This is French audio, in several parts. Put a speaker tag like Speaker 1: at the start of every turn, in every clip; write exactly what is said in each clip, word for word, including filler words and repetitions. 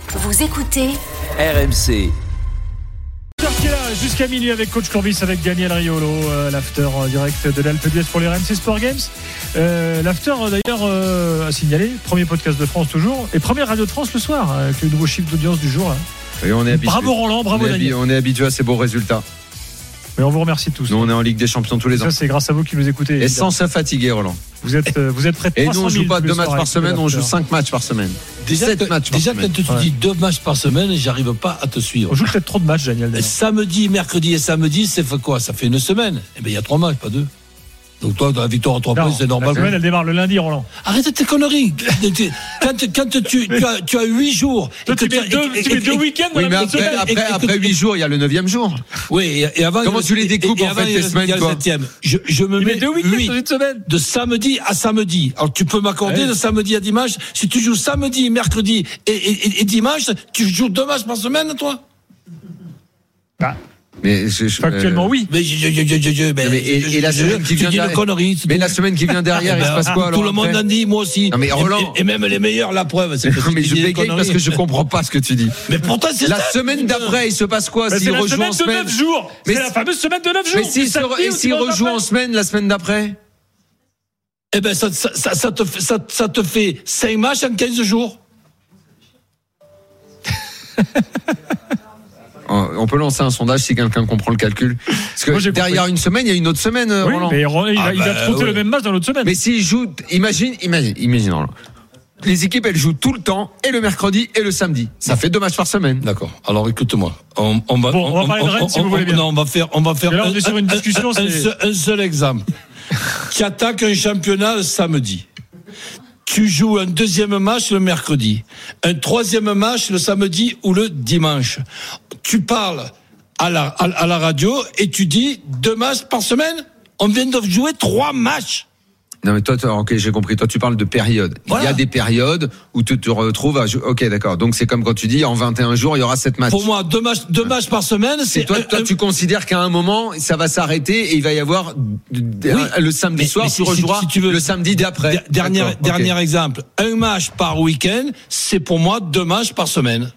Speaker 1: Vous écoutez
Speaker 2: R M C.
Speaker 3: Qui est là jusqu'à minuit avec Coach Courbis, avec Daniel Riolo, euh, l'after euh, direct de l'Alpe d'Huez pour les R M C Sport Games. Euh, l'after d'ailleurs euh, a signalé, premier podcast de France toujours, et première radio de France le soir, avec le nouveau chiffre d'audience du jour. Là.
Speaker 4: Et on est habitué.
Speaker 3: Bravo Roland, bravo
Speaker 4: on est
Speaker 3: Daniel.
Speaker 4: habi- on est habitué à ces beaux résultats.
Speaker 3: Mais on vous remercie tous.
Speaker 4: Nous, on est en Ligue des Champions tous les
Speaker 3: ça,
Speaker 4: ans.
Speaker 3: c'est grâce à vous qui nous écoutez.
Speaker 4: Et
Speaker 3: évidemment.
Speaker 4: sans se fatiguer, Roland.
Speaker 3: Vous êtes, euh, vous êtes prêts de
Speaker 4: Et
Speaker 3: trois cent
Speaker 4: nous, on joue
Speaker 3: mille
Speaker 4: pas
Speaker 3: tous
Speaker 4: deux
Speaker 3: les
Speaker 4: matchs
Speaker 3: soirs
Speaker 4: par
Speaker 3: avec
Speaker 4: semaine, on joue
Speaker 3: l'after.
Speaker 4: cinq matchs par semaine.
Speaker 5: Déjà,
Speaker 4: sept
Speaker 5: que,
Speaker 4: matchs par
Speaker 5: déjà
Speaker 4: semaine.
Speaker 5: quand tu
Speaker 3: Ouais.
Speaker 5: dis deux matchs par semaine, j'arrive pas à te suivre.
Speaker 3: On joue peut-être trop de matchs, Daniel. d'ailleurs.
Speaker 5: Samedi, mercredi et samedi, c'est fait quoi? Ça fait une semaine. Eh bien, il y a trois matchs, pas deux. Donc toi, la victoire en trois
Speaker 3: Non,
Speaker 5: points, c'est normal.
Speaker 3: La semaine, elle démarre le lundi, Roland.
Speaker 5: Arrête tes conneries. Quand, quand tu, tu as, tu as huit jours.
Speaker 3: Toi,
Speaker 5: et que
Speaker 3: tu mets
Speaker 5: as-
Speaker 3: deux,
Speaker 5: et-
Speaker 3: tu
Speaker 5: et-
Speaker 3: mets deux
Speaker 5: et-
Speaker 3: week-ends dans
Speaker 4: Oui,
Speaker 3: la
Speaker 4: mais
Speaker 3: même
Speaker 4: après,
Speaker 3: semaine.
Speaker 4: après,
Speaker 5: et- et-
Speaker 4: après huit jours, il y a le neuvième jour.
Speaker 5: Oui, et, et avant.
Speaker 4: Comment tu les découpes,
Speaker 5: et- et
Speaker 4: en fait,
Speaker 5: avant,
Speaker 4: tes
Speaker 5: il y a-
Speaker 4: semaines,
Speaker 5: il y a le
Speaker 4: toi
Speaker 5: septième. Je, je me
Speaker 3: Il
Speaker 5: mets
Speaker 3: met deux week-ends
Speaker 5: huit
Speaker 3: dans une semaine.
Speaker 5: de samedi à samedi. Alors tu peux m'accorder
Speaker 3: Ouais.
Speaker 5: de samedi à dimanche. Si tu joues samedi, mercredi et, et, et dimanche, tu joues deux matchs par semaine, toi?
Speaker 3: Bah,
Speaker 4: Mais je- je-
Speaker 3: factuellement,
Speaker 4: euh,
Speaker 3: oui.
Speaker 5: Mais, je, je, je, je, je, mais,
Speaker 4: mais et-
Speaker 5: je-
Speaker 4: et la
Speaker 5: je-
Speaker 4: semaine qui
Speaker 5: tu
Speaker 4: vient
Speaker 5: dis une
Speaker 4: derrière-
Speaker 5: connerie. c'est
Speaker 4: Mais
Speaker 5: tout.
Speaker 4: la semaine qui vient derrière, il se passe quoi alors
Speaker 5: Tout le monde
Speaker 4: après
Speaker 5: en dit, moi aussi.
Speaker 4: Non, mais
Speaker 5: Et-
Speaker 4: Roland-
Speaker 5: et, et même les meilleurs, la preuve, c'est que
Speaker 4: Non,
Speaker 5: tu
Speaker 4: mais
Speaker 5: dis
Speaker 4: je
Speaker 5: des
Speaker 4: bégaye
Speaker 5: conneries.
Speaker 4: parce que je comprends pas ce que tu dis.
Speaker 5: Mais pourtant, c'est
Speaker 4: La
Speaker 5: ça.
Speaker 4: semaine d'après, il se passe quoi
Speaker 3: Bah,
Speaker 4: s'il
Speaker 3: c'est la
Speaker 4: rejoue
Speaker 3: semaine
Speaker 4: en
Speaker 3: de
Speaker 4: semaine
Speaker 3: neuf jours.
Speaker 4: Mais
Speaker 3: C'est
Speaker 4: c'est-
Speaker 3: la fameuse semaine de neuf jours.
Speaker 4: Mais s'il
Speaker 3: C'est
Speaker 4: se-
Speaker 3: samedi
Speaker 4: et
Speaker 3: ou
Speaker 4: s'il
Speaker 3: dimanche
Speaker 4: rejoue
Speaker 3: après.
Speaker 4: en semaine la semaine d'après
Speaker 5: Eh ben, ça, ça, ça, ça te fait, ça, ça te fait cinq matchs en quinze jours.
Speaker 4: On peut lancer un sondage si quelqu'un comprend le calcul. Parce que
Speaker 3: Moi, j'ai
Speaker 4: derrière
Speaker 3: compris.
Speaker 4: une semaine, il y a une autre semaine,
Speaker 3: Oui,
Speaker 4: Roland.
Speaker 3: mais Roland, il,
Speaker 5: Ah
Speaker 3: a- il
Speaker 5: bah,
Speaker 3: a trotté
Speaker 5: ouais.
Speaker 3: le même match dans l'autre semaine.
Speaker 4: Mais s'il joue, imagine, imagine, imagine, Roland. Les équipes, elles jouent tout le temps, et le mercredi et le samedi. Ça fait deux matchs par semaine.
Speaker 5: D'accord. Alors, écoute-moi. On, on va,
Speaker 3: Bon, on va parler de Rennes, si vous voulez bien.
Speaker 5: Non, on va faire, on va faire.
Speaker 3: Et là, on est sur une discussion,
Speaker 5: Un,
Speaker 3: c'est-
Speaker 5: un seul, un seul exemple. Tu attaques un championnat le samedi. Tu joues un deuxième match le mercredi. Un troisième match le samedi ou le dimanche. Tu parles à la, à, à la radio et tu dis deux matchs par semaine. On vient de jouer trois matchs.
Speaker 4: Non, mais toi, toi, ok, j'ai compris. Toi, tu parles de période.
Speaker 5: Voilà.
Speaker 4: Il y a des périodes où tu te retrouves à jouer. Ok, d'accord. Donc, c'est comme quand tu dis, en vingt et un jours, il y aura sept matchs.
Speaker 5: Pour moi, deux matchs, deux matchs par semaine, c'est
Speaker 4: Et toi,
Speaker 5: un-
Speaker 4: toi
Speaker 5: un-
Speaker 4: tu considères qu'à un moment, ça va s'arrêter et il va y avoir d-
Speaker 5: Oui.
Speaker 4: le samedi
Speaker 5: Mais-
Speaker 4: soir,
Speaker 5: mais
Speaker 4: tu
Speaker 5: si-
Speaker 4: rejoueras
Speaker 5: si tu veux-
Speaker 4: le samedi d'après.
Speaker 5: Der- Dernier,
Speaker 4: D'accord, ok.
Speaker 5: dernier exemple. Un match par week-end, c'est pour moi deux matchs par semaine.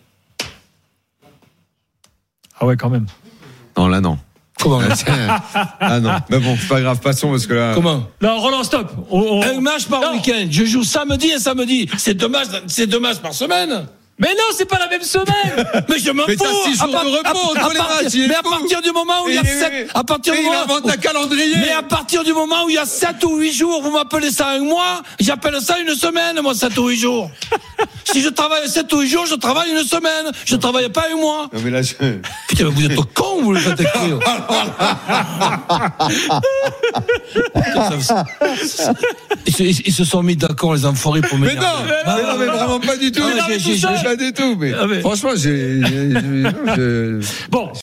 Speaker 3: Ah ouais, quand même.
Speaker 4: Non, là, non.
Speaker 5: Comment?
Speaker 4: Ah, tiens. Ah non. Mais bon, c'est pas grave, passons parce que là.
Speaker 5: Comment?
Speaker 3: Non, Roland, stop. On- on-
Speaker 5: Un match par
Speaker 3: Non.
Speaker 5: week-end. Je joue samedi et samedi. C'est deux matchs, c'est deux matchs par semaine.
Speaker 3: Mais non, c'est pas la même semaine.
Speaker 5: Mais je m'en
Speaker 4: Mais
Speaker 5: fous.
Speaker 4: t'as six jours
Speaker 5: À part-
Speaker 4: de repos
Speaker 5: à-
Speaker 4: entre
Speaker 5: à
Speaker 4: les
Speaker 5: partir-
Speaker 4: matchs, il est
Speaker 5: Mais à
Speaker 4: fou.
Speaker 5: partir du moment où il y a
Speaker 4: Et-
Speaker 5: sept, à partir
Speaker 4: et
Speaker 5: du
Speaker 4: il
Speaker 5: moment
Speaker 4: invente
Speaker 5: où-
Speaker 4: un calendrier.
Speaker 5: Mais à partir du moment où il y a sept ou huit jours, vous m'appelez ça un mois, j'appelle ça une semaine, moi, sept ou huit jours. Si je travaille sept ou huit jours, je travaille une semaine. Je travaille pas un mois.
Speaker 4: Non, mais là, je...
Speaker 5: Putain, mais vous êtes con, vous le faites écrire. Ils se, ils se sont mis d'accord, les enfoirés, pour
Speaker 4: Mais
Speaker 5: m'énerver.
Speaker 4: non, mais non, mais vraiment pas du tout.
Speaker 5: Ah, mais j'ai- j'ai-
Speaker 4: Pas du tout. Mais
Speaker 3: Ah, mais-
Speaker 4: franchement, j'ai, j'ai- j'ai- je-
Speaker 3: Bon,